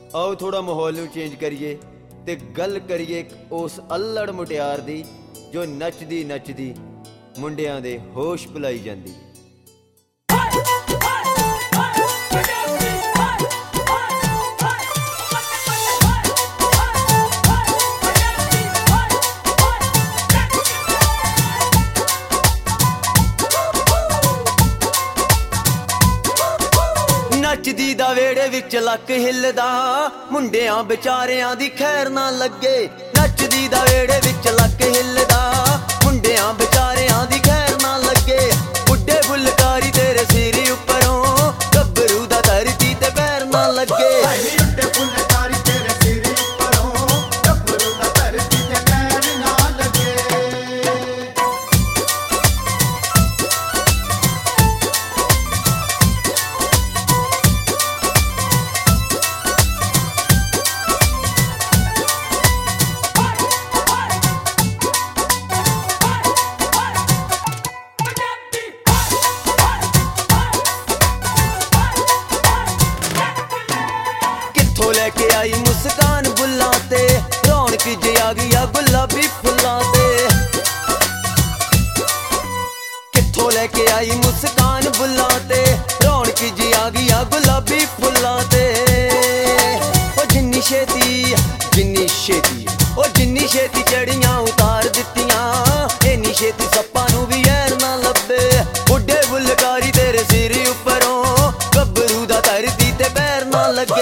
आओ थोड़ा माहौल नूं चेंज करिए ते गल करिए उस अल्लड़ मुटियार दी जो नचदी नचदी मुंडियां दे होश भुलाई जांदी है। नचदी दा वेड़े विच लक हिलदा मुंडियां बेचारियां दी खैर ना लगे। नचदी दा वेड़े विच लक हिलदा मुंडियां बेचारियां दी खैर ना लगे। बुड्ढे फुलकारी तेरे सिर उपरों गब्बरू दा धरती ते पैर ना लगे। लेके आई मुस्कान बुल्लां ते रौनक जे आ गया गुलाबी फुल्लां ते। कित्थों लेके आई मुस्कान बुल्लां ते रौनक जे आ गया गुलाबी फुल्लां ते। ओ जिन्नी छेती चढ़ियां उतार दित्तियां इन्नी छेती सप्पां नूं भी ऐर ना लब्बे। बुड्ढे फुलकारी तेरे सिर उपरों गब्बरू दा धरती ते पैर ना लगे।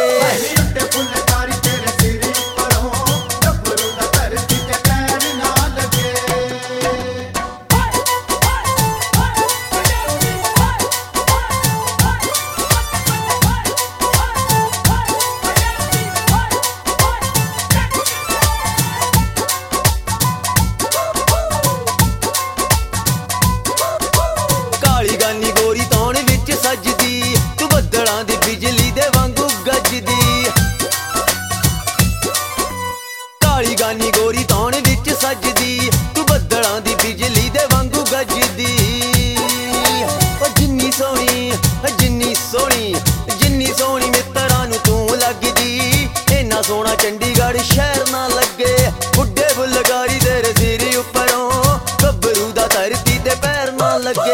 काली गानी गोरी तौण विच सजदी तू बदलां दी बिजली दे वांगू गजदी। काली गानी गोरी तौण विच सजदी तू बदलां दी बिजली दे वांगू गजदी। ओ जिन्नी सोहनी मित्तरां नूं तू लगदी इन्ना सोहना चंडीगढ़ शहर ना लगे। बुड्ढे फुलकारी तेरे सिर उपरों गब्बरू दा धरती ते पैर ना लगे।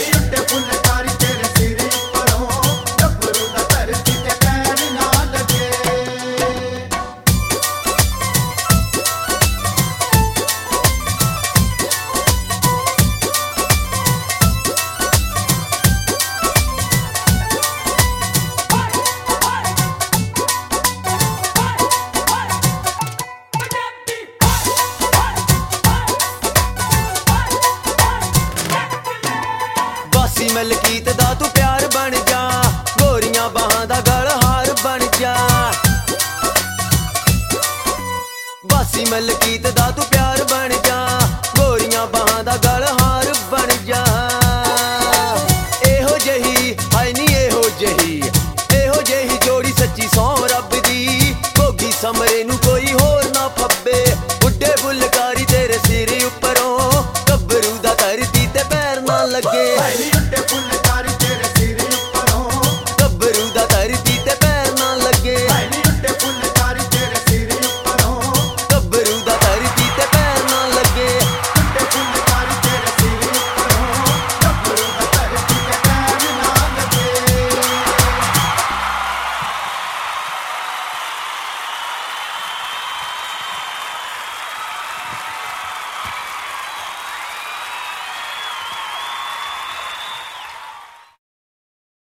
बासी मलकीत दा तू प्यार बन जा गोरियां बाहां दा गल हार बन जा। बासी मलकीत दा तू प्यार बन जा गोरियां बाहां दा गल हार बन जा। एहो जही हाय नी एहो जही जोड़ी सच्ची सौ रब दी भोगी समरे नूं